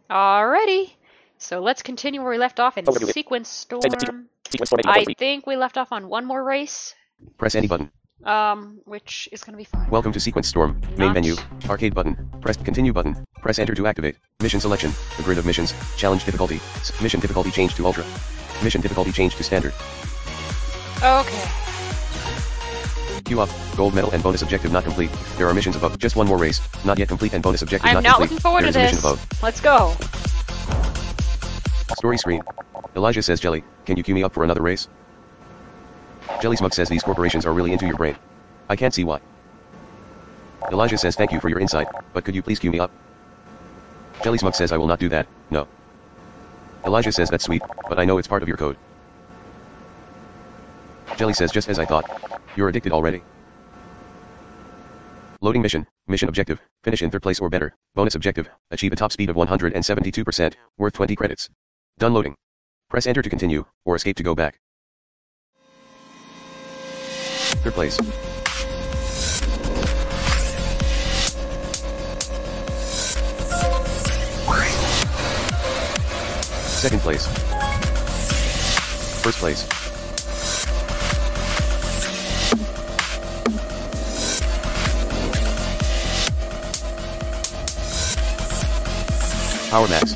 Alrighty. So let's continue where we left off in Sequence Storm. I think we left off on one more race. Press any button. Which is gonna be fine. Welcome to Sequence Storm. Main menu. Arcade button. Press Continue button. Press Enter to activate. Mission selection. A grid of missions. Challenge difficulty. Mission difficulty change to Ultra. Mission difficulty change to Standard. Okay. Queue up. Gold medal and bonus objective not complete. There are missions above. Just one more race. Not yet complete and bonus objective I'm not not complete. looking forward to There is a mission this. above. Let's go. Story screen. Elijah says, Jelly, can you queue me up for another race? Jelly Smug says these corporations are really into your brain. I can't see why. Elijah says thank you for your insight, but could you please queue me up? Jelly Smug says I will not do that, no. Elijah says that's sweet, but I know it's part of your code. Jelly says just as I thought. You're addicted already. Loading mission. Mission objective. Finish in third place or better. Bonus objective. Achieve a top speed of 172%, worth 20 credits. Done loading. Press enter to continue, or escape to go back. Third place. Second place. First place. Power Max.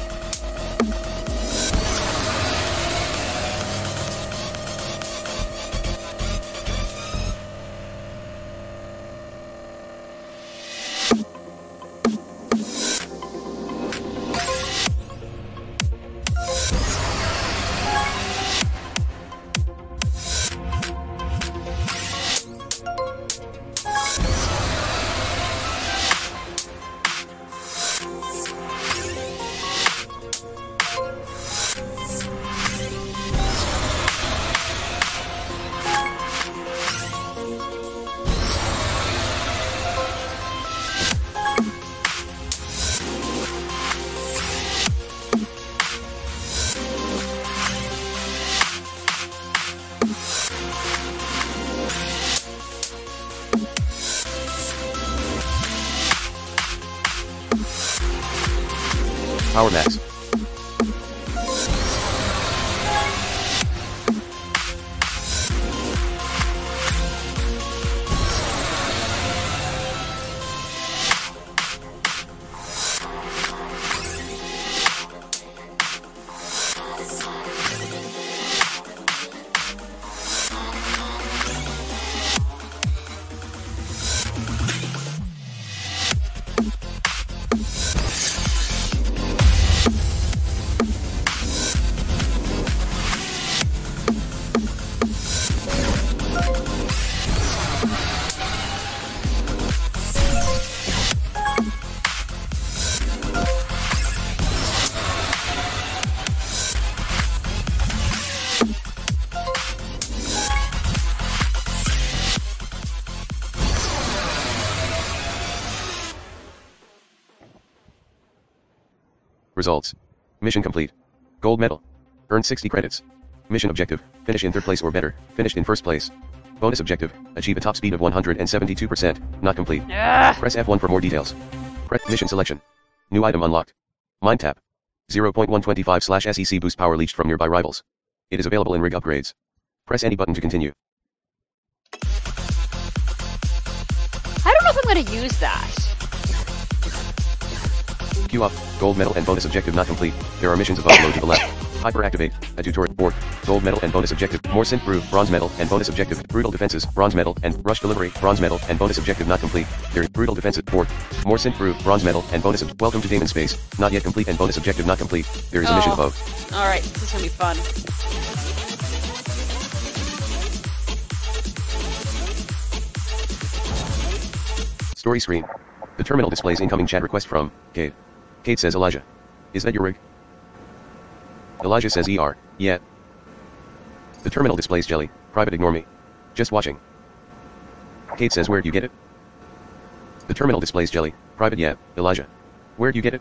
Power Max. Results. Mission complete. Gold medal. Earned 60 credits. Mission objective. Finish in third place or better. Finished in first place. Bonus objective. Achieve a top speed of 172%. Not complete. Press F1 for more details. Press mission selection. New item unlocked. Mind tap. 0.125/SEC boost power leached from nearby rivals. It is available in rig upgrades. Press any button to continue. I don't know if I'm gonna use that. Queue up. Gold medal and bonus objective not complete. There are missions above. Load to the left. Hyperactivate. A tutorial. Board. Gold medal and bonus objective. More synth brew. Bronze medal and bonus objective. Brutal defenses. Bronze medal and rush delivery. Bronze medal and bonus objective not complete. There. Brutal defensive. Board. More synth brew. Bronze medal and bonus. Welcome to Damon Space. Not yet complete and bonus objective not complete. There is a mission above. Alright, this is gonna be fun. Story screen. The terminal displays incoming chat request from Kate. Kate says, Elijah. Is that your rig? Elijah says, yeah. The terminal displays Jelly. Private, ignore me. Just watching. Kate says, where'd you get it? The terminal displays Jelly. Private, yeah. Elijah. Where'd you get it?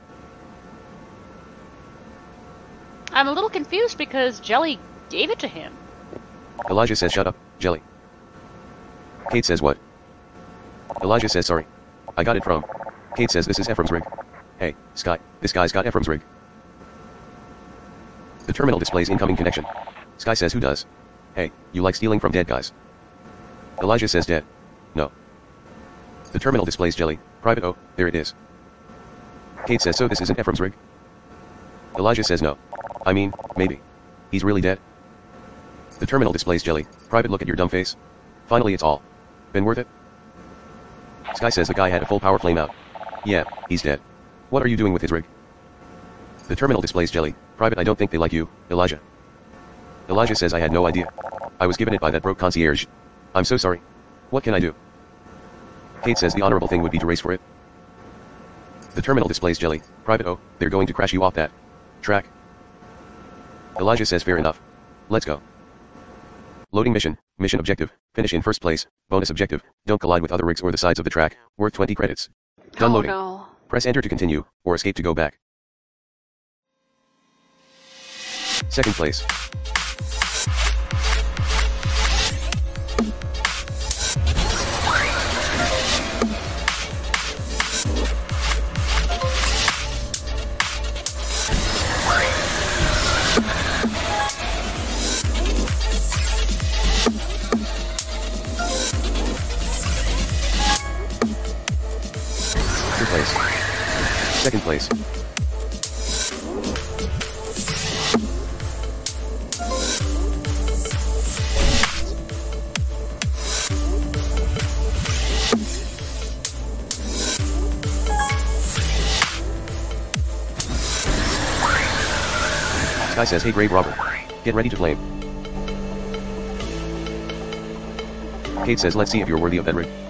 I'm a little confused because Jelly gave it to him. Elijah says, shut up, Jelly. Kate says, what? Elijah says, sorry. I got it from. Kate says, this is Ephraim's rig. Hey, Sky, this guy's got Ephraim's rig. The terminal displays incoming connection. Sky says who does? Hey, you like stealing from dead guys? Elijah says dead. No. The terminal displays Jelly, private. Oh, there it is. Kate says so this isn't Ephraim's rig? Elijah says no. I mean, maybe. He's really dead? The terminal displays Jelly, private. Look at your dumb face. Finally it's all been worth it? Sky says the guy had a full power flame out. Yeah, he's dead. What are you doing with his rig? The terminal displays Jelly, private. I don't think they like you, Elijah. Elijah says I had no idea. I was given it by that broke concierge. I'm so sorry. What can I do? Kate says the honorable thing would be to race for it. The terminal displays Jelly, private. Oh, they're going to crash you off that track. Elijah says fair enough. Let's go. Loading mission, mission objective, finish in first place, bonus objective, don't collide with other rigs or the sides of the track, worth 20 credits. Done loading. No. Press enter to continue, or escape to go back. Second place. Second place. Sky says hey Grave Robber. Get ready to flame. Kate says let's see if you're worthy of that rig.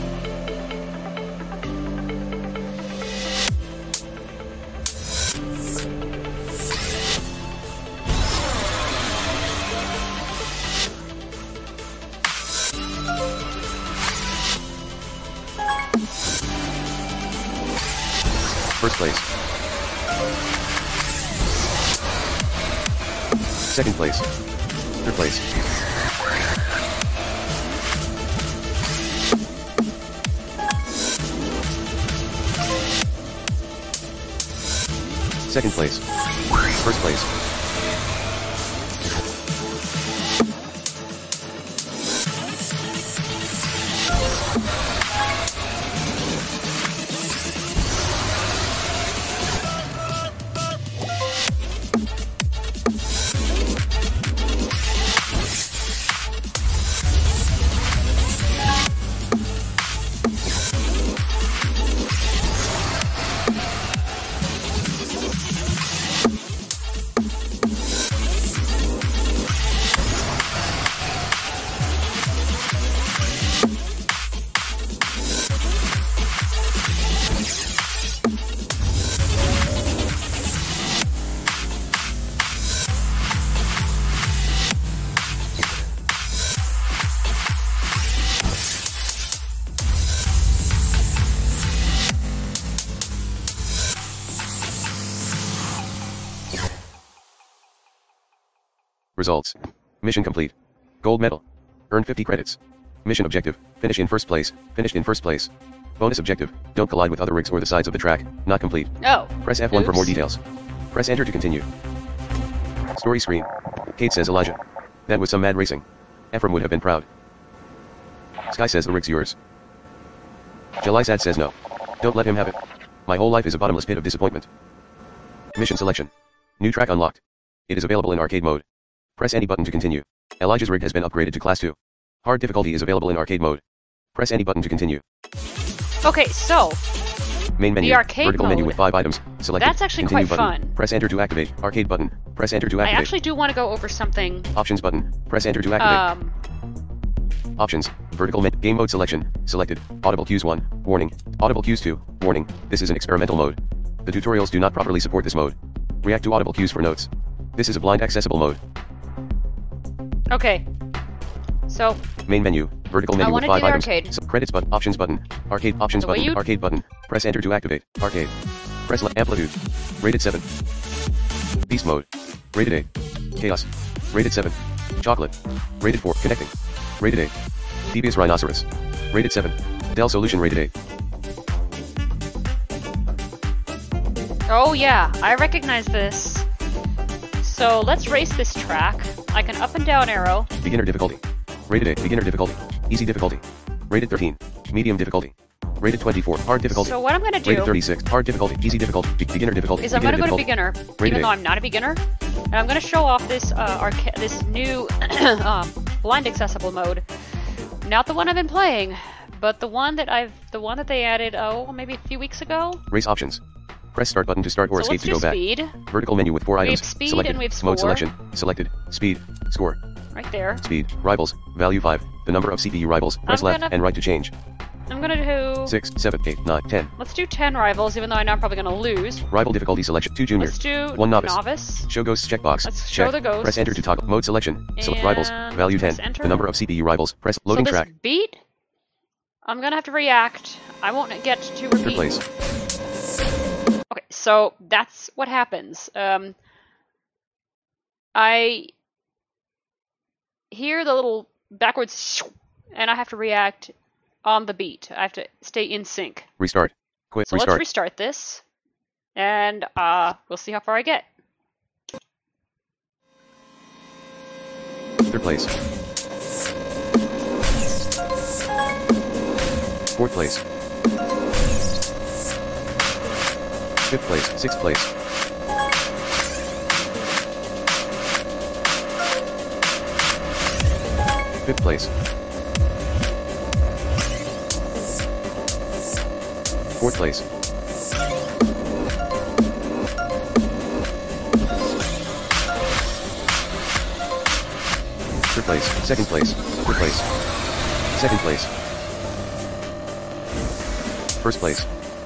First place. Second place. Third place. Second place. First place. Results. Mission complete. Gold medal. Earn 50 credits. Mission objective, finish in first place, finished in first place. Bonus objective, don't collide with other rigs or the sides of the track, not complete. Oh. Press F1 for more details. Press enter to continue. Story screen. Kate says Elijah. That was some mad racing. Ephraim would have been proud. Sky says the rig's yours. Jelizad says no. Don't let him have it. My whole life is a bottomless pit of disappointment. Mission selection. New track unlocked. It is available in arcade mode. Press any button to continue. Elijah's rig has been upgraded to class 2. Hard difficulty is available in arcade mode. Press any button to continue. Okay, so Main menu. the arcade vertical mode, menu with 5 items. Selected. that's actually Continue quite button. fun. Press enter to activate. Arcade button. Press enter to I activate. actually do want to go over something. Options button. Press enter to activate. Options. Vertical menu. Game mode selection. Selected. Audible cues 1. Warning. Audible cues 2. Warning. This is an experimental mode. The tutorials do not properly support this mode. React to audible cues for notes. This is a blind accessible mode. Okay. So Main menu. Vertical menu with wanna 5 do the items. arcade. So, credits button. Options button. Arcade. Options The way button. you- Arcade button. Press enter to activate. Arcade. Press amplitude. Rated 7. Beast mode. Rated 8. Chaos. Rated 7. Chocolate. Rated 4. Connecting. Rated 8. Devious Rhinoceros. Rated 7. Dell Solution rated 8. Oh yeah, I recognize this. So let's race this track. I can up and down arrow. Beginner difficulty. Rated 8. Beginner difficulty. Easy difficulty. Rated 13. Medium difficulty. Rated 24. Hard difficulty. So what I'm gonna do Rated 36. Hard difficulty. Easy difficulty. Beginner difficulty. is I'm gonna go to beginner, even though eight. I'm not a beginner. And I'm gonna show off this this new blind accessible mode. Not the one I've been playing, but the one that they added maybe a few weeks ago. Race options. Press start button to start or So escape let's to go do back. speed. Vertical menu with 4 We items. have speed Selected. and we have score. Mode selection. Selected. Speed. Score. Right there. Speed. Rivals. Value 5. The number of CPU rivals. Press left and right to change. I'm gonna do 6, 7, 8, 9, 10. Let's do 10 rivals, even though I know I'm probably gonna lose. Rival difficulty selection. 2 junior. Let's do 1 novice. Show ghosts checkbox. Let's Check. show the ghosts. Press enter to toggle. Mode selection. Select rivals. And Value 10. press enter. The number of CPU rivals. Press loading so this track. beat, I'm gonna have to react. I won't get to Third repeat. place. Okay, so that's what happens. I hear the little backwards, and I have to react on the beat. I have to stay in sync. Restart. Quit. So Restart. let's restart this, and we'll see how far I get. Third place. Fourth place. Fifth place. Sixth place. Fifth place. Fourth place. Third place. Second place. Third place. Second place. First place.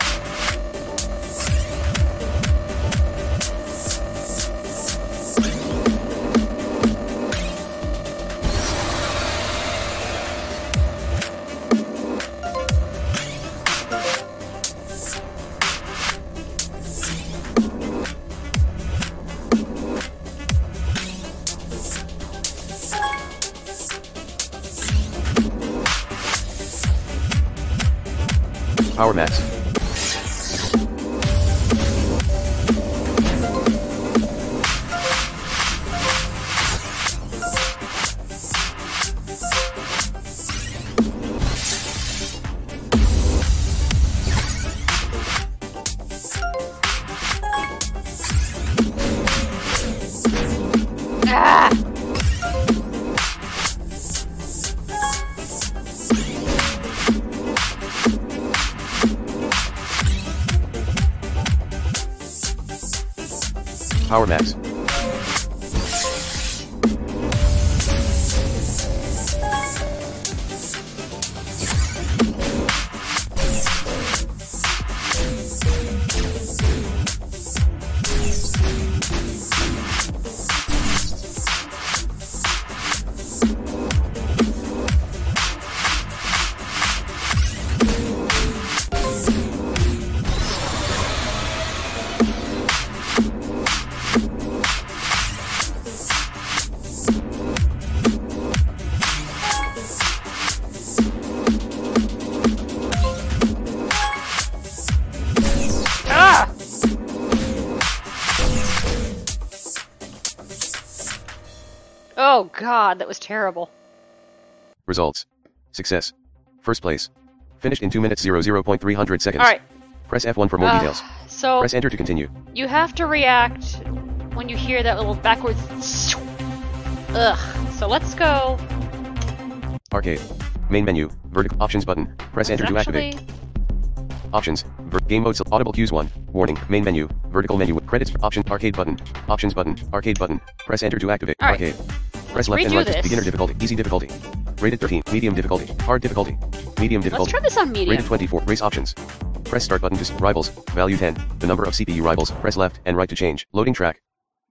Power Max. Ah! Power Max. Ah! Oh god, that was terrible. Results. Success. First place. Finished in 2 minutes 0.300 seconds. Alright, Press F1 for more details. so Press enter to continue. you have to react when you hear that little backwards. Ugh. So let's go. Arcade. Main menu. Vertical options button. Press enter to activate. Options. Game mode. Audible cues 1. Warning. Main menu. Vertical menu. Credits. Option. Arcade button. Options button. Arcade button. Press enter to activate. Alright. Arcade. Press left and redo right. this. Beginner difficulty. Easy difficulty. Rated 13. Medium difficulty. Hard difficulty. Medium Let's difficulty. try this on medium. Rated 24. Race options. Press start button to rivals. Value 10. The number of CPU rivals. Press left and right to change. Loading track.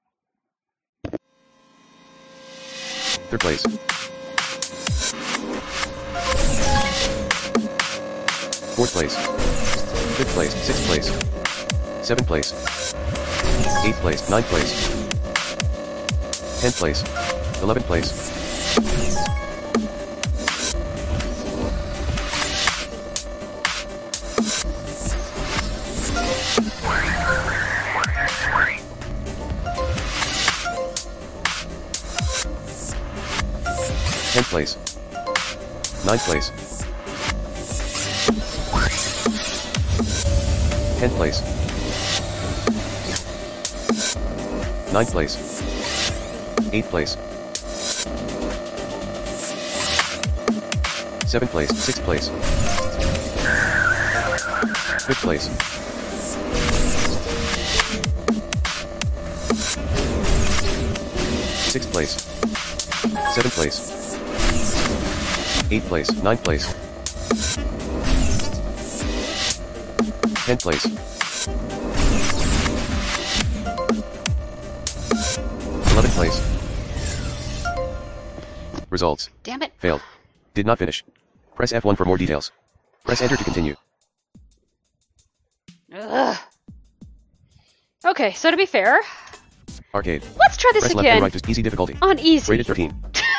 Third place. Fourth place. Fifth place. Sixth place. Seventh place. Eighth place. Ninth place. 10th place. 11th place. place. 9th place. 10th place. 9th place. 8th place. 7th place. 6th place. 5th place. 6th place. 7th place. 8th place. 9th place. 10th place. 11th place. Results. Damn it. Failed. Did not finish. Press F1 for more details. Press enter to continue. Ugh. Okay, so to be fair, Arcade. let's try this Press left and again. right to easy difficulty. On easy. Rated 13.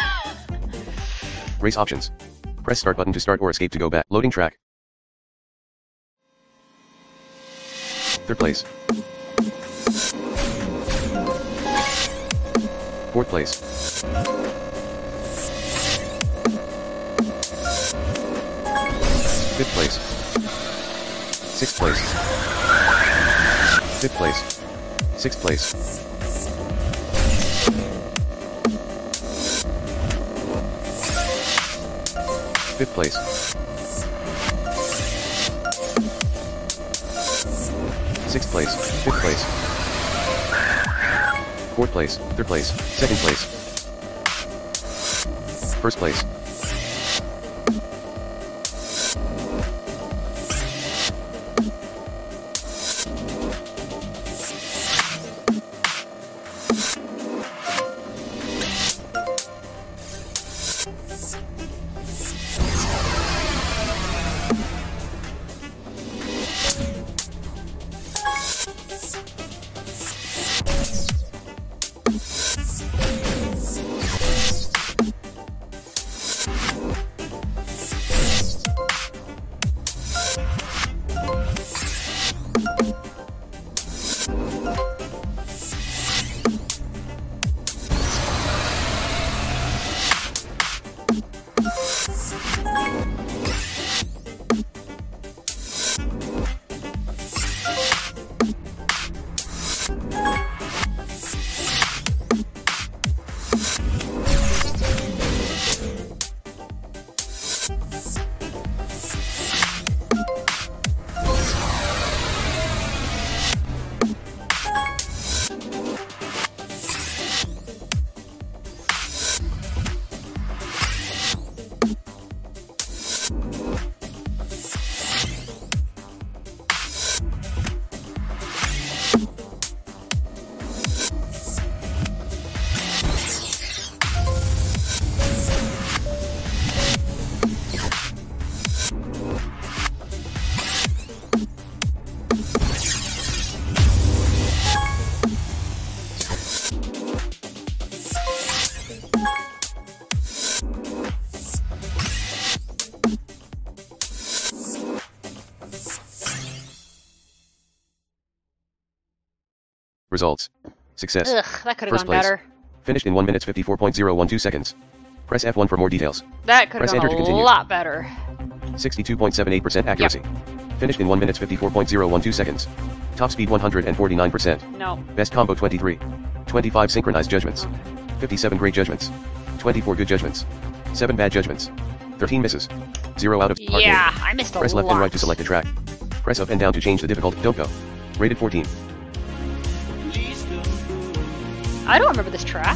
Race options. Press start button to start or escape to go back. Loading track. 3rd place. 4th place. 5th place. 6th place. 5th place. 6th place. 5th place. 6th place. 5th place. 4th place. 3rd place. 2nd place. 1st place. Results. Success. Ugh, that could have First gone place. better. Finished in 1 minute 54.012 seconds. Press F1 for more details. That could have Press gone enter to a continue. lot better. 62.78% accuracy. Finished in 1 minute 54.012 seconds. Top speed 149%. No. Best combo 23. 25 synchronized judgments. 57 great judgments. 24 good judgments. 7 bad judgments. 13 misses. 0 out of arcade. Yeah, I missed a Press lot. left and right to select a track. Press up and down to change the difficulty. Don't go. Rated 14. I don't remember this track.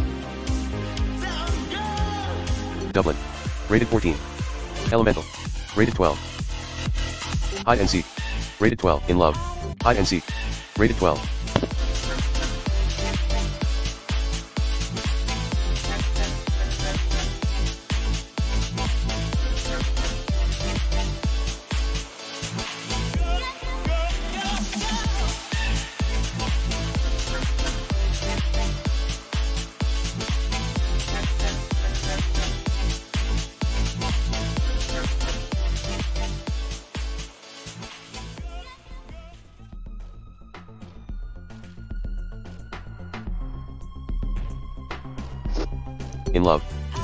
Dublin. Rated 14. Elemental. Rated 12. Hide and seek. Rated 12. In love. Hide and seek. Rated 12. In love.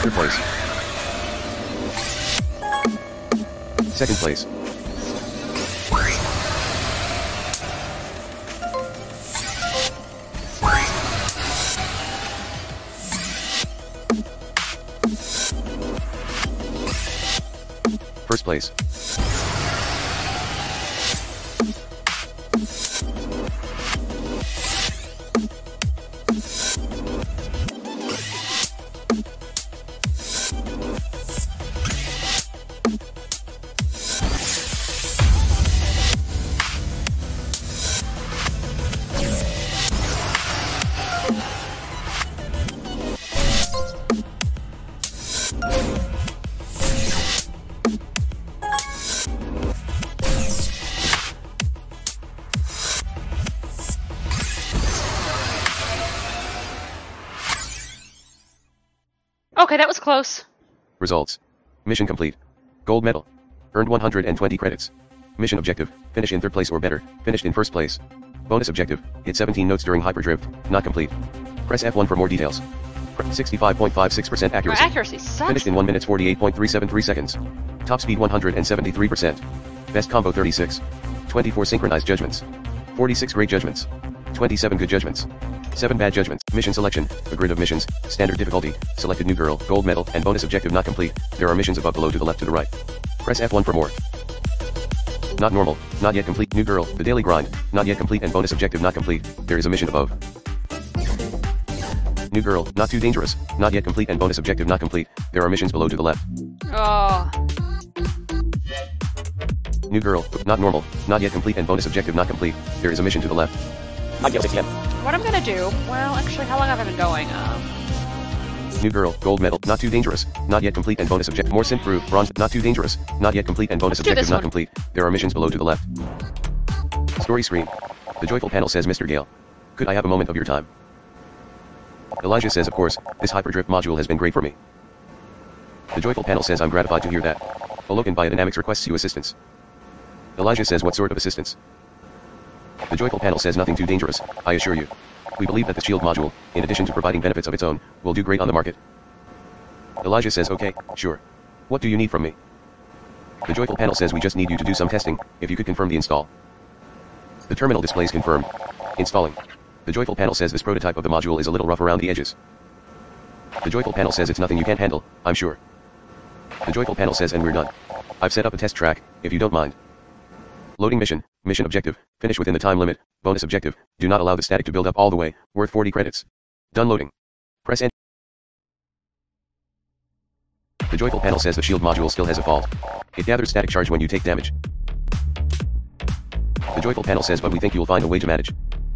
Third place. Second place. First place. Okay, that was close. Results. Mission complete. Gold medal. Earned 120 credits. Mission objective, finish in third place or better, finished in first place. Bonus objective, hit 17 notes during hyperdrift, not complete. Press F1 for more details. 65.56% accuracy. My accuracy sucks. Finished in 1 minute 48.373 seconds. Top speed 173%. Best combo 36. 24 synchronized judgments. 46 great judgments. 27 good judgments. 7 bad judgments. Mission selection, a grid of missions, standard difficulty, selected new girl, gold medal, and bonus objective not complete. There are missions above, below, to the left, to the right. Press F1 for more. Not normal, not yet complete, new girl, the daily grind, not yet complete, and bonus objective not complete. There is a mission above. New girl, not too dangerous, not yet complete, and bonus objective not complete. There are missions below, to the left. Oh. New girl, not normal, not yet complete, and bonus objective not complete. There is a mission to the left. What I'm gonna do, well, actually, how long have I been going? New girl, gold medal, not too dangerous, not yet complete, and bonus objective. More synth brew, bronze, not too dangerous, not yet complete, and bonus objective not complete. There are missions below, to the left. Story screen. The joyful panel says, Mr. Gale, could I have a moment of your time? Elijah says, of course, this hyperdrift module has been great for me. The joyful panel says, I'm gratified to hear that. Olokin Biodynamics requests you assistance. Elijah says, what sort of assistance? The joyful panel says, nothing too dangerous, I assure you. We believe that the shield module, in addition to providing benefits of its own, will do great on the market. Elijah says, okay, sure. What do you need from me? The joyful panel says, we just need you to do some testing, if you could confirm the install. The terminal displays confirm. Installing. The joyful panel says this prototype of the module is a little rough around the edges. The joyful panel says it's nothing you can't handle, I'm sure. The joyful panel says, and we're done. I've set up a test track, if you don't mind. Loading mission, mission objective, finish within the time limit, bonus objective, do not allow the static to build up all the way, worth 40 credits. Done loading. Press enter. The joyful panel says the shield module still has a fault. It gathers static charge when you take damage. The joyful panel says, but we think you'll find a way to manage.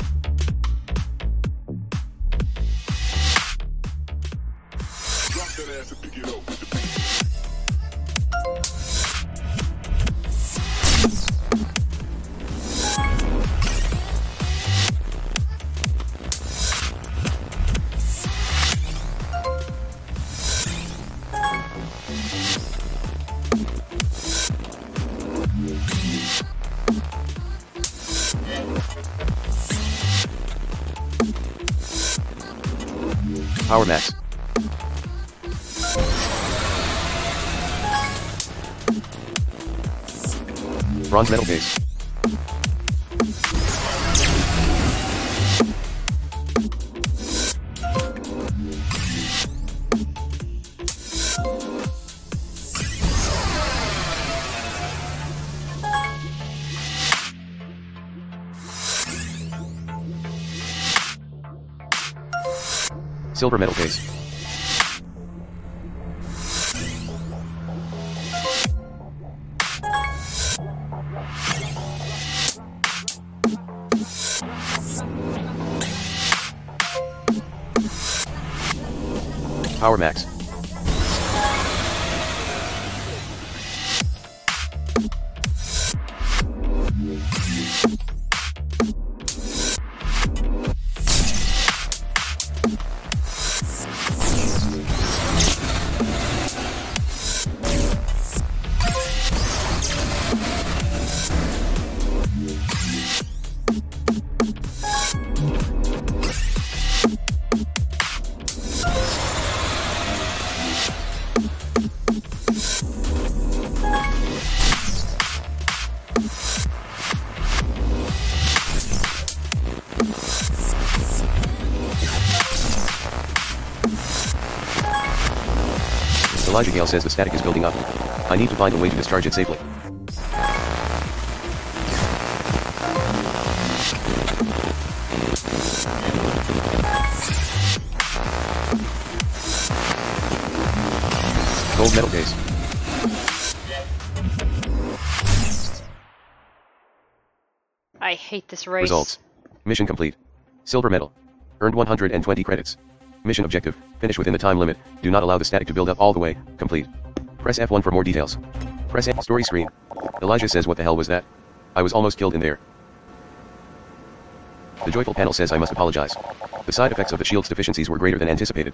Power max. Bronze metal base. Silver metal case. Power max. Elijah Gale says the static is building up. I need to find a way to discharge it safely. Gold medal case. I hate this race. Results. Mission complete. Silver medal. Earned 120 credits. Mission objective. Finish within the time limit. Do not allow the static to build up all the way. Complete. Press F1 for more details. Press F. Story screen. Elijah says, what the hell was that? I was almost killed in there. The joyful panel says I must apologize. The side effects of the shield's deficiencies were greater than anticipated.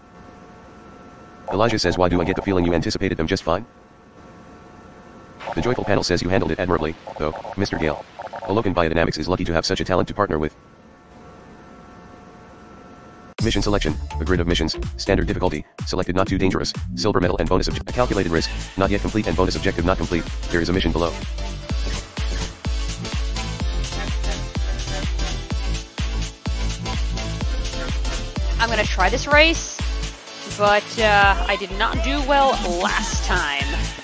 Elijah says, why do I get the feeling you anticipated them just fine? The joyful panel says you handled it admirably, though, Mr. Gale. Alokan Biodynamics is lucky to have such a talent to partner with. Mission selection, a grid of missions, standard difficulty, selected not too dangerous, silver medal and bonus objective, a calculated risk, not yet complete and bonus objective not complete, there is a mission below. I'm gonna try this race, but I did not do well last time.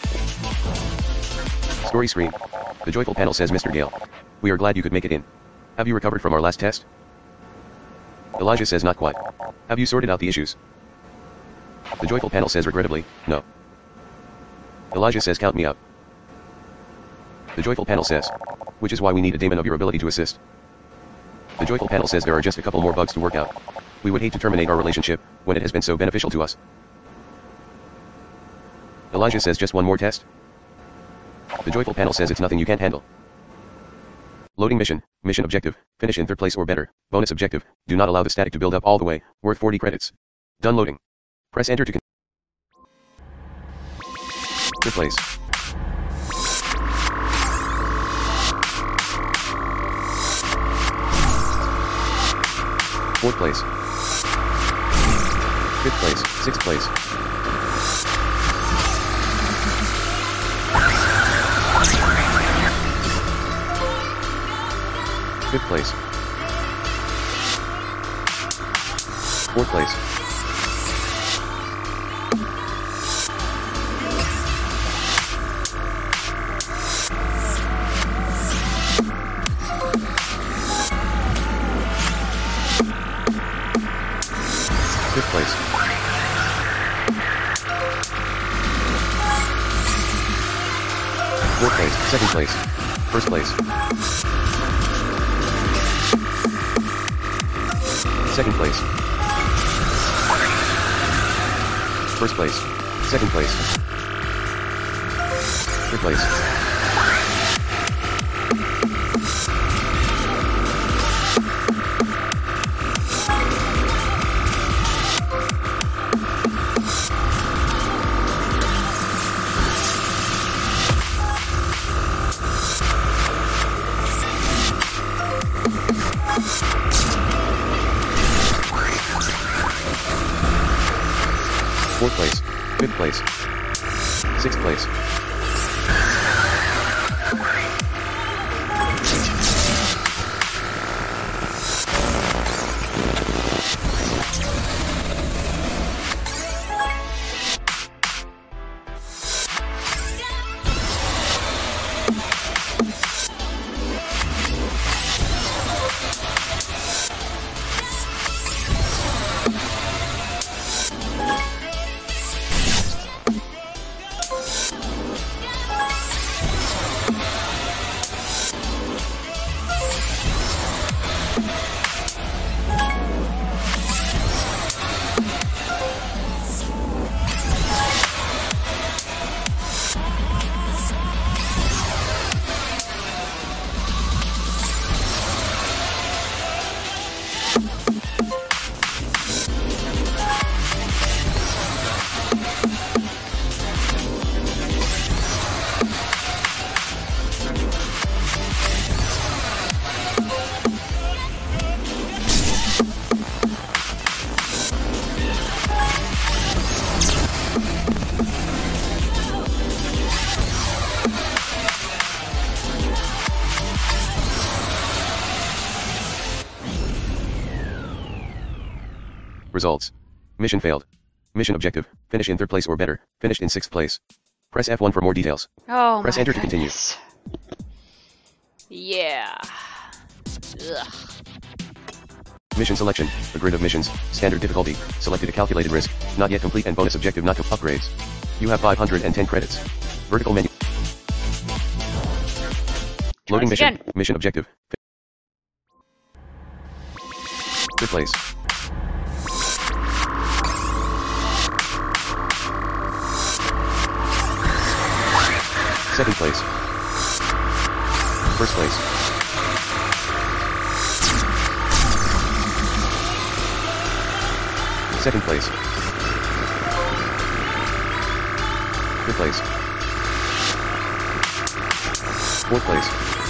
Story screen. The joyful panel says, Mr. Gale. We are glad you could make it in. Have you recovered from our last test? Elijah says, not quite. Have you sorted out the issues? The joyful panel says, regrettably, no. Elijah says, count me out. The joyful panel says, which is why we need a daemon of your ability to assist. The joyful panel says there are just a couple more bugs to work out. We would hate to terminate our relationship, when it has been so beneficial to us. Elijah says, just one more test? The joyful panel says it's nothing you can't handle. Loading mission, mission objective, finish in third place or better, bonus objective, do not allow the static to build up all the way, worth 40 credits. Done loading. Press enter to third place. Fourth place. Fifth place, sixth place. Fifth place. Fourth place. Fifth place. Fourth place. Second place. First place. Second place. First place. Second place. Third place. Fourth place, fifth place, sixth place. Results. Mission failed. Mission objective, finish in 3rd place or better, finished in 6th place. Press F1 for more details. Oh, Press my enter to continue. goodness. Yeah. Ugh. Mission selection, a grid of missions, standard difficulty, selected a calculated risk, not yet complete and bonus objective not to upgrades. You have 510 credits. Vertical menu. Loading Once mission, again. mission objective. 3rd place. Second place. First place. Second place. Third place. Fourth place.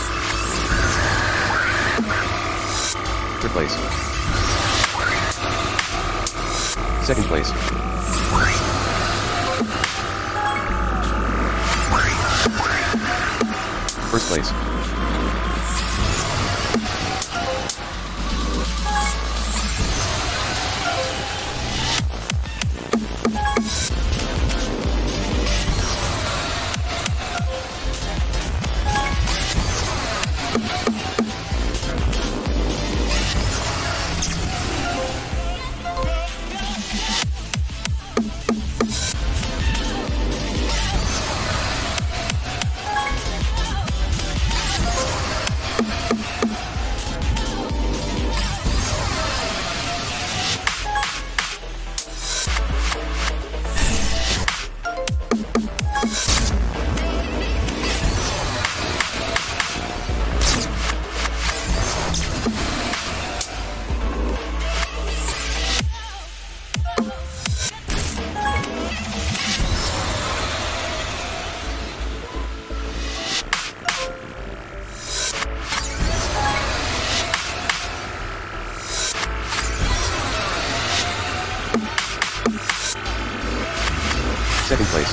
Third place. Second place. First place. Second place.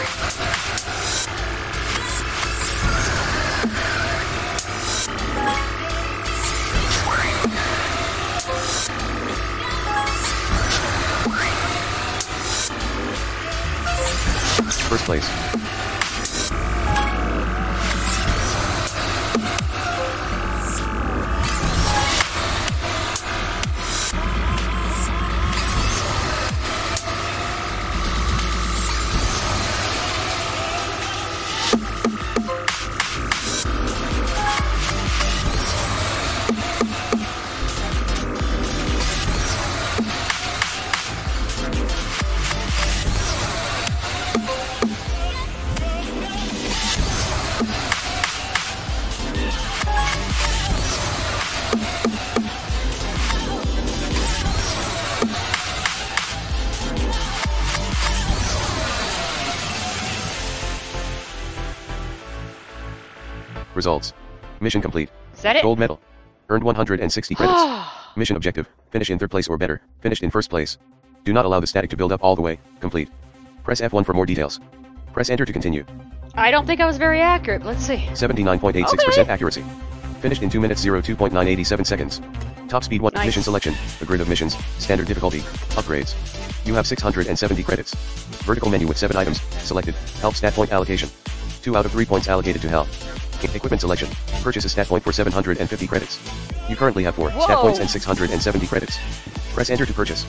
First place. Results. Mission complete. Is that it? Gold medal. Earned 160 credits. Mission objective, finish in 3rd place or better, finished in 1st place. Do not allow the static to build up all the way, complete. Press F1 for more details. Press enter to continue. I don't think I was very accurate, but let's see. 79.86% Okay. accuracy. Finished in 2 minutes 02.987 seconds. Top speed 1. Nice. Mission selection, a grid of missions, standard difficulty, upgrades. You have 670 credits. Vertical menu with 7 items, selected, health stat point allocation. 2 out of 3 points allocated to health. Equipment selection, purchase a stat point for 750 credits. You currently have 4 stat Whoa. points and 670 credits. Press enter to purchase.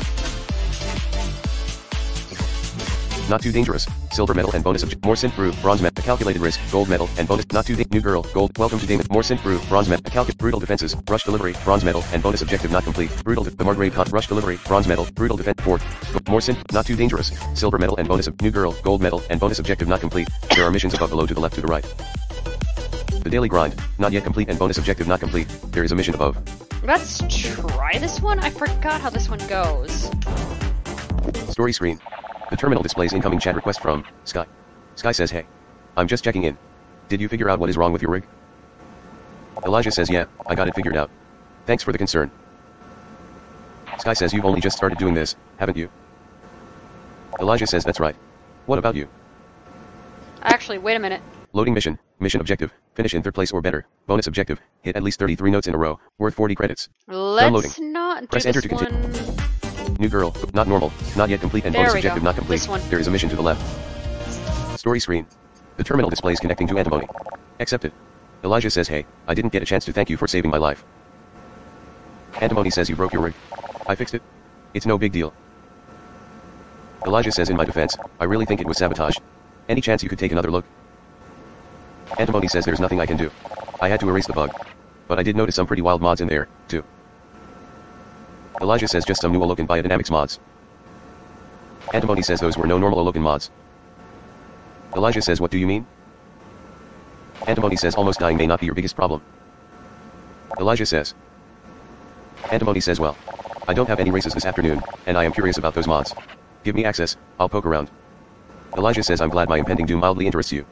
Not too dangerous, silver medal and bonus more synth brew, bronze medal, calculated risk, gold medal, and bonus, not too new girl, gold, welcome to Damon, more synth brew, bronze medal, brutal defenses, rush delivery, bronze medal, and bonus objective not complete, brutal, the Margrave con, rush delivery, bronze medal, brutal defense, 4, more synth, not too dangerous, silver medal and bonus, new girl, gold medal, and bonus objective not complete, there are missions above below to the left to the right. The daily grind, not yet complete and bonus objective not complete, there is a mission above. Let's try this one. I forgot how this one goes. Story screen. The terminal displays incoming chat request from Sky. Sky says, hey. I'm just checking in. Did you figure out what is wrong with your rig? Elijah says, yeah, I got it figured out. Thanks for the concern. Sky says, you've only just started doing this, haven't you? Elijah says, that's right. What about you? Actually, wait a minute. Loading mission, mission objective, finish in 3rd place or better, bonus objective, hit at least 33 notes in a row, worth 40 credits. Let's Downloading. not do Press this enter to continue. one. New girl, not normal, not yet complete and There bonus we objective go. not complete. This one. There is a mission to the left. Story screen. The terminal displays connecting to antimony. Accepted. Elijah says, hey, I didn't get a chance to thank you for saving my life. Antimony says you broke your rig. I fixed it. It's no big deal. Elijah says in my defense, I really think it was sabotage. Any chance you could take another look? Antimony says there's nothing I can do. I had to erase the bug. But I did notice some pretty wild mods in there, too. Elijah says just some new Olokin biodynamics mods. Antimony says those were no normal Olokin mods. Elijah says what do you mean? Antimony says almost dying may not be your biggest problem. Elijah says. Antimony says well. I don't have any races this afternoon, and I am curious about those mods. Give me access, I'll poke around. Elijah says I'm glad my impending doom mildly interests you.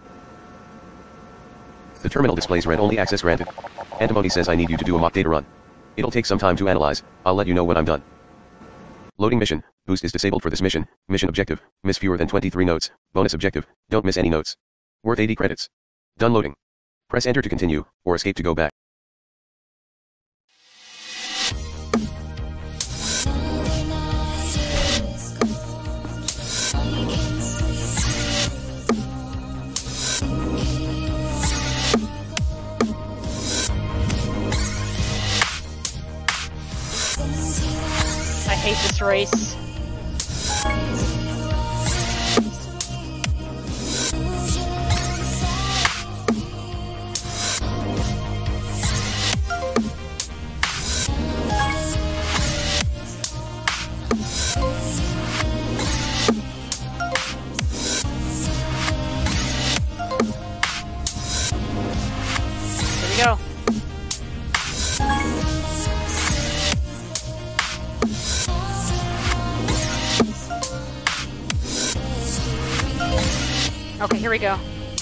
The terminal displays read-only access granted. Antimony says I need you to do a mock data run. It'll take some time to analyze, I'll let you know when I'm done. Loading mission, boost is disabled for this mission, mission objective, miss fewer than 23 notes, bonus objective, don't miss any notes. Worth 80 credits. Done loading. Press enter to continue, or escape to go back. I hate this race. Here we go. Okay, here we go.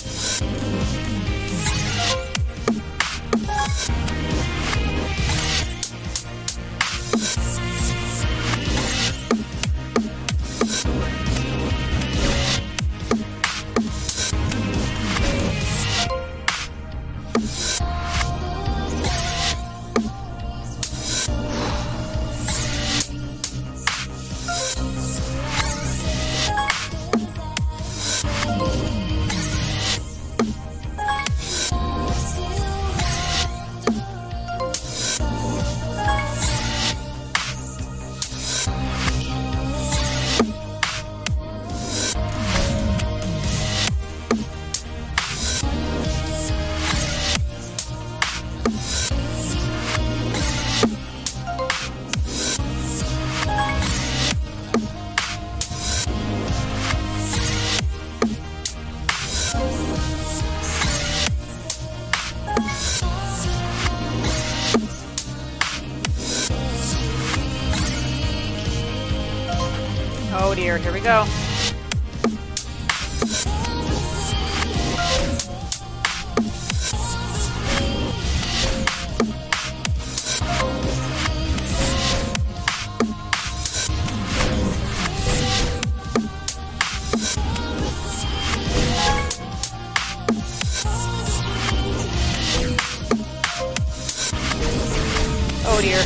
Oh dear, here we go. Oh dear.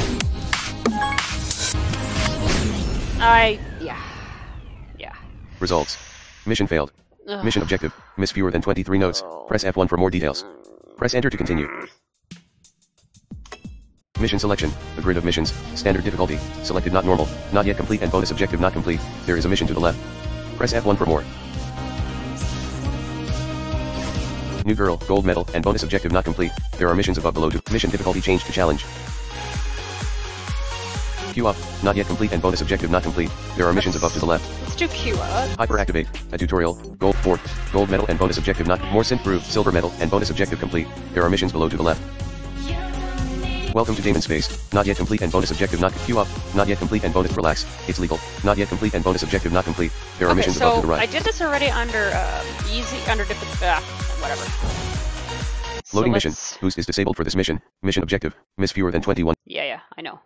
Yeah. Results. Mission failed. Ugh. Mission objective, miss fewer than 23 notes. Press F1 for more details. Press enter to continue. Mission selection, a grid of missions, standard difficulty, selected not normal, not yet complete and bonus objective not complete, there is a mission to the left. Press F1 for more. New girl, gold medal, and bonus objective not complete, there are missions above below to, mission difficulty changed to challenge. Queue up, not yet complete and bonus objective not complete, there are missions above to the left. Let's do queue up. Hyperactivate, a tutorial, gold 4, gold medal and bonus objective not, more synth brew, silver medal and bonus objective complete, there are missions below to the left. Welcome to Damon Space, not yet complete and bonus objective not, queue up, not yet complete and bonus relax, it's legal, not yet complete and bonus objective not complete, there are missions above to the right. I did this already under, easy, under different, whatever. Loading So mission, let's- boost is disabled for this mission, mission objective, miss fewer than 21. Yeah, I know.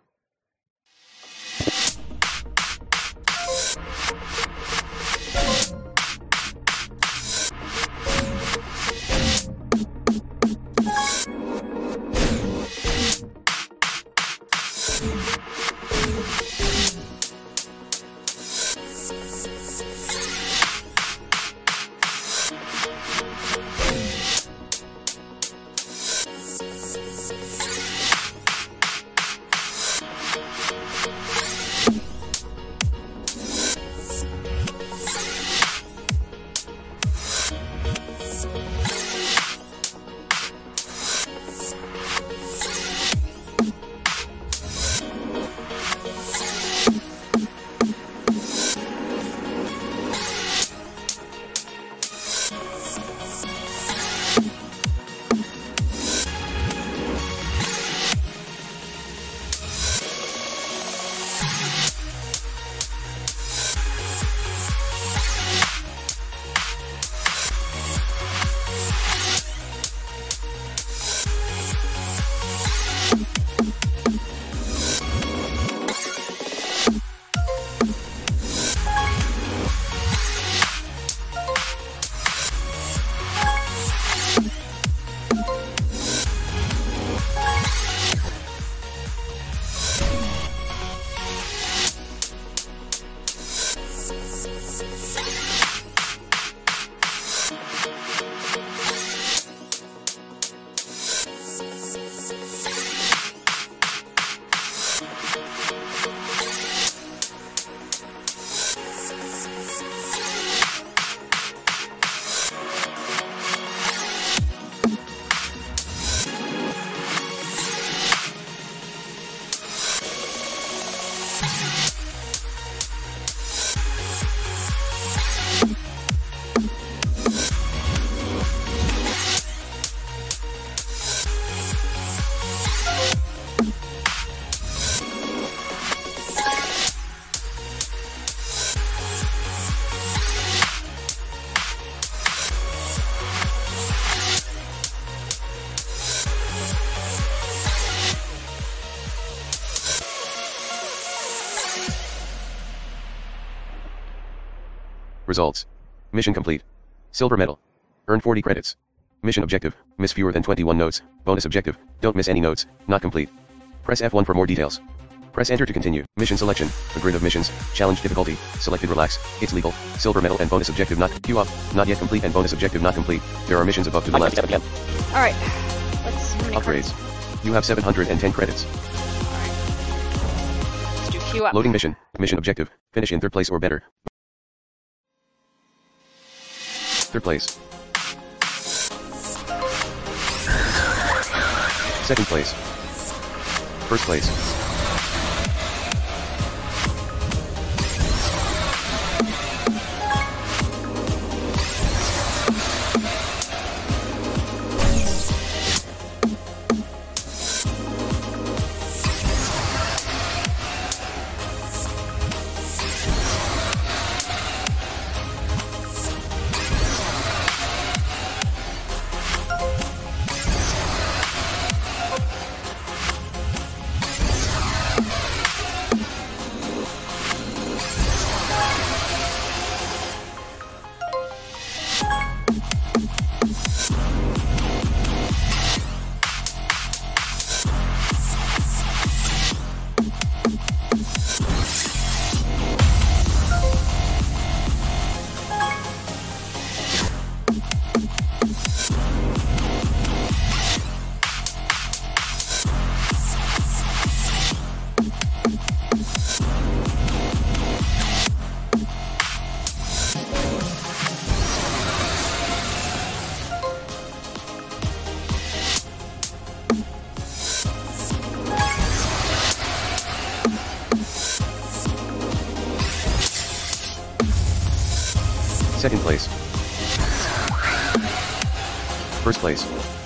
Results. Mission complete. Silver medal. Earn 40 credits. Mission objective. Miss fewer than 21 notes. Bonus objective. Don't miss any notes. Not complete. Press F1 for more details. Press enter to continue. Mission selection. A grid of missions. Challenge difficulty. Selected relax. It's legal. Silver medal and bonus objective not. Queue up. Not yet complete and bonus objective not complete. There are missions above to the left. Alright. Let's see how many Upgrades. credits. You have 710 credits. Alright. Let's do queue up. Loading mission. Mission objective. Finish in third place or better. Third place. Second place. First place. Second place. First place.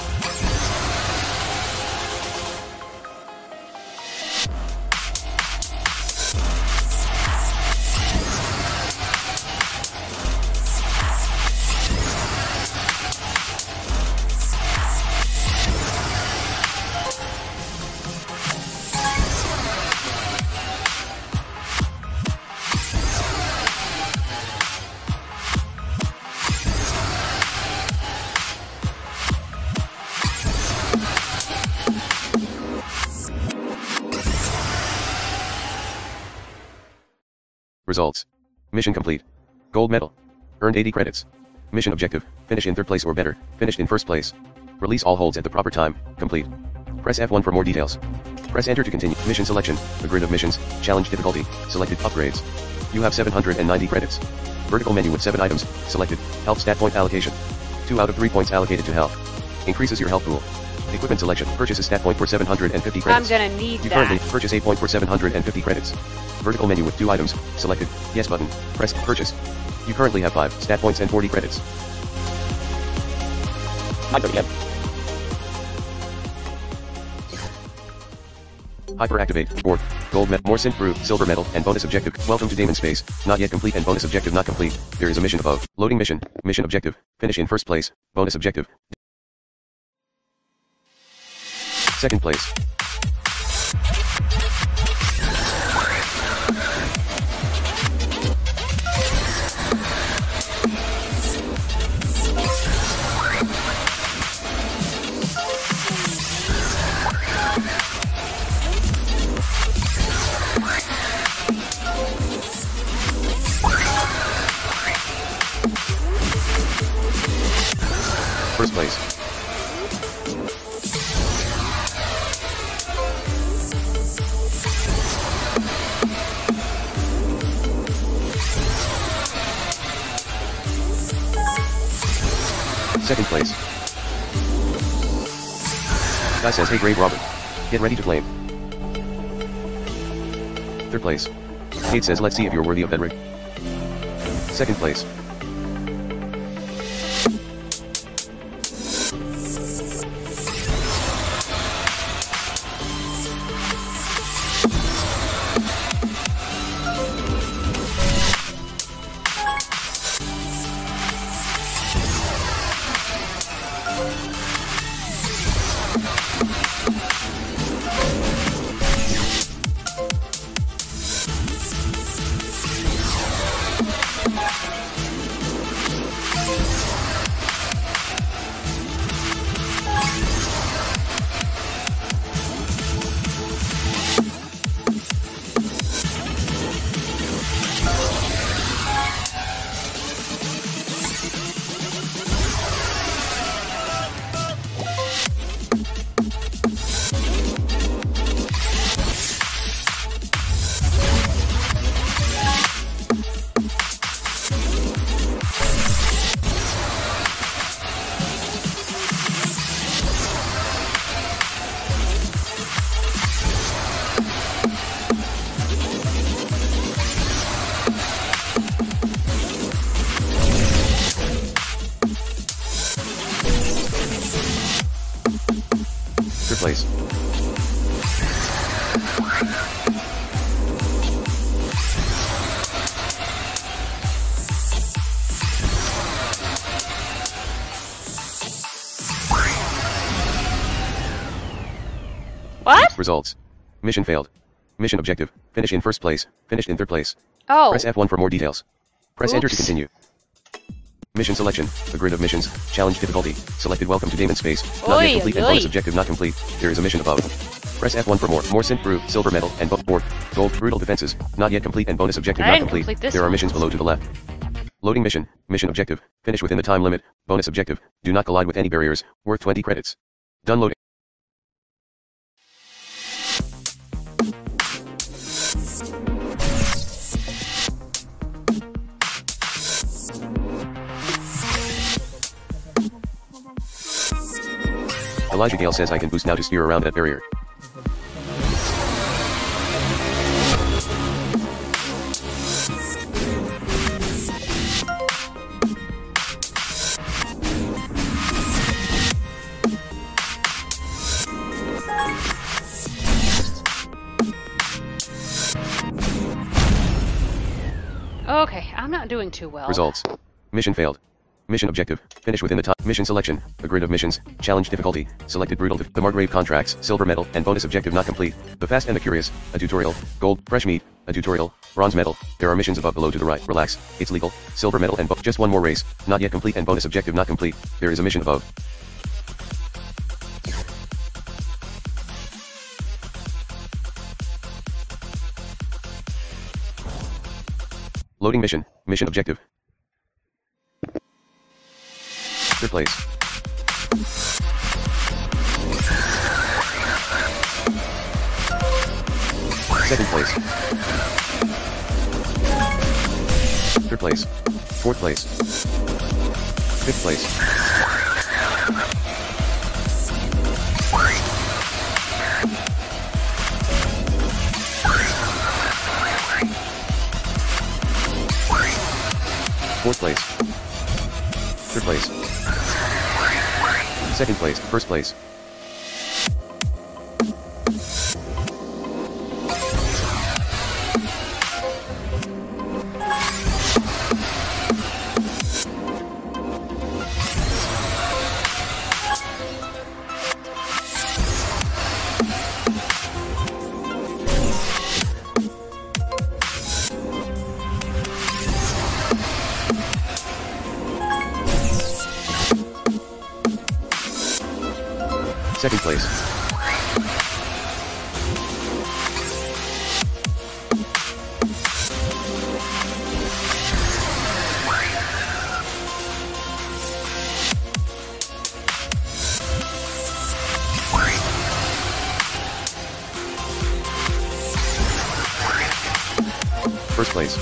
Results. Mission complete. Gold medal. Earned 80 credits. Mission objective. Finish in third place or better. Finished in first place. Release all holds at the proper time. Complete. Press F1 for more details. Press enter to continue. Mission selection. A grid of missions. Challenge difficulty. Selected. Upgrades. You have 790 credits. Vertical menu with 7 items. Selected. Health stat point allocation. 2 out of 3 points allocated to health. Increases your health pool. Equipment selection. Purchase a stat point for 750 credits. I'm gonna need You that. currently purchase a point for 750 credits. Vertical menu with 2 items. Selected. Yes button. Press purchase. You currently have 5 stat points and 40 credits. Hyperactivate. Board. Gold medal. More synth brew. Silver medal. And bonus objective. Welcome to Damon Space. Not yet complete and bonus objective not complete. There is a mission above. Loading mission. Mission objective. Finish in first place. Bonus objective. Second place. First place. Second place. Guy says, hey Grave Robert. Get ready to flame. Third place. Kate says, let's see if you're worthy of that rig. Second place. place. What? Results. Mission failed. Mission objective. Finish in first place. Finished in third place. Oh. Press F1 for more details. Press enter to Oops. continue. Mission selection. A grid of missions. Challenge difficulty. Selected welcome to Damon Space. Not Oy, yet complete and oy. bonus objective not complete. There is a mission above. Press F1 for more. More synth brew, silver medal, and board. Gold, brutal defenses. Not yet complete and bonus objective I not didn't complete. complete this There are one. missions below to the left. Loading mission. Mission objective. Finish within the time limit. Bonus objective. Do not collide with any barriers. Worth 20 credits. Done loading. Elijah Gale says I can boost now to steer around that barrier. Okay, I'm not doing too well. Results. Mission failed. Mission objective. Finish within the time. Mission selection. A grid of missions. Challenge difficulty. Selected brutal. The Margrave contracts. Silver medal. And bonus objective not complete. The Fast and the Curious. A tutorial. Gold. Fresh meat. A tutorial. Bronze medal. There are missions above below to the right. Relax. It's legal. Silver medal and just one more race. Not yet complete and bonus objective not complete. There is a mission above. Loading mission. Mission objective. Third place. Second place. Third place. Fourth place. Fifth place. Fourth place. Third place. Second place. First place. Second place. First place.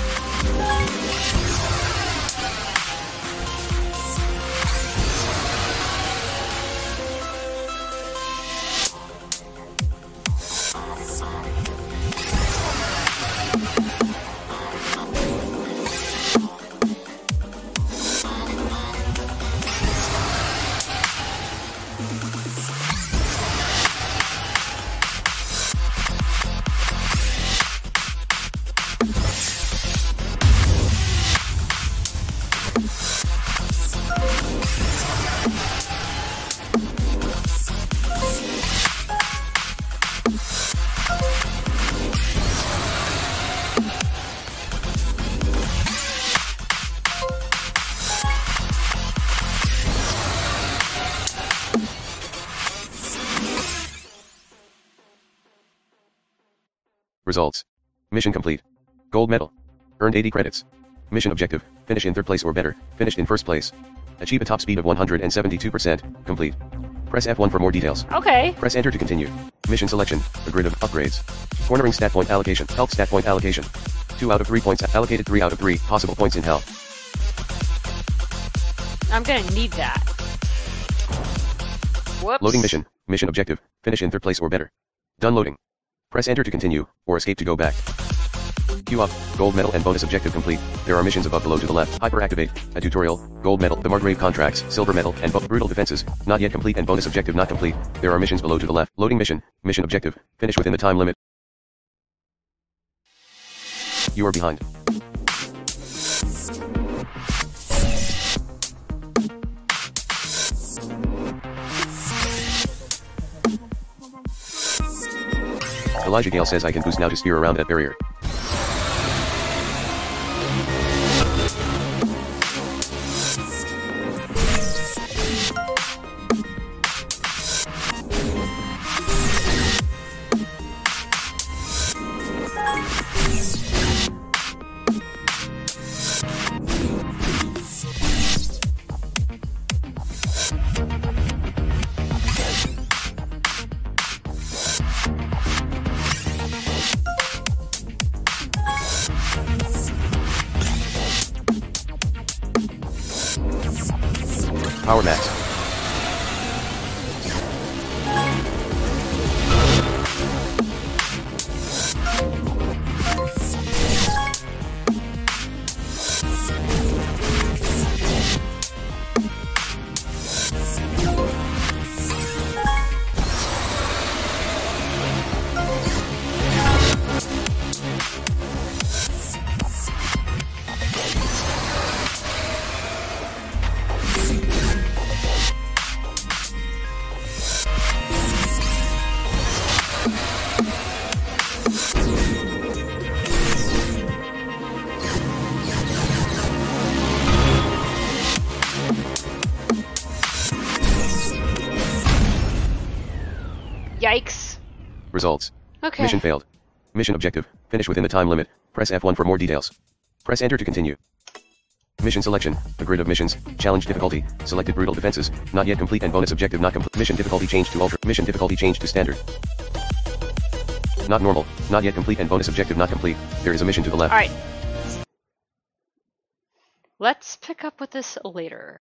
Results. Mission complete. Gold medal. Earned 80 credits. Mission objective. Finish in third place or better. Finished in first place. Achieve a top speed of 172%. Complete. Press F1 for more details. Okay. Press enter to continue. Mission selection. A grid of upgrades. Cornering stat point allocation. Health stat point allocation. 2 out of 3 points allocated. 3 out of 3 possible points in health. I'm gonna need that. Whoops. Loading mission. Mission objective. Finish in third place or better. Done loading. Press enter to continue, or escape to go back. Queue up, gold medal and bonus objective complete. There are missions above below to the left. Hyperactivate, a tutorial, gold medal, the Margrave contracts, silver medal, and brutal defenses, not yet complete and bonus objective not complete. There are missions below to the left. Loading mission, mission objective, finish within the time limit. You are behind. Elijah Gale says I can boost now to steer around that barrier. Power max. Yikes. Results. Okay. Mission failed. Mission objective, finish within the time limit. Press F1 for more details. Press enter to continue. Mission selection, a grid of missions, challenge difficulty, selected brutal defenses, not yet complete and bonus objective not complete. Mission difficulty changed to ultra, mission difficulty changed to standard. Not normal, not yet complete and bonus objective not complete. There is a mission to the left. Alright. Let's pick up with this later.